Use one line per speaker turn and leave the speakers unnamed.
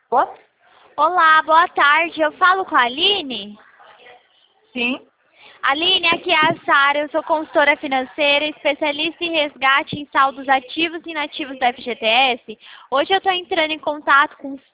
Boa?
Olá, boa tarde. Eu falo com a Aline?
Sim.
Aline, aqui é a Sara, eu sou consultora financeira, especialista em resgate em saldos ativos e inativos da FGTS. Hoje eu estou entrando em contato com o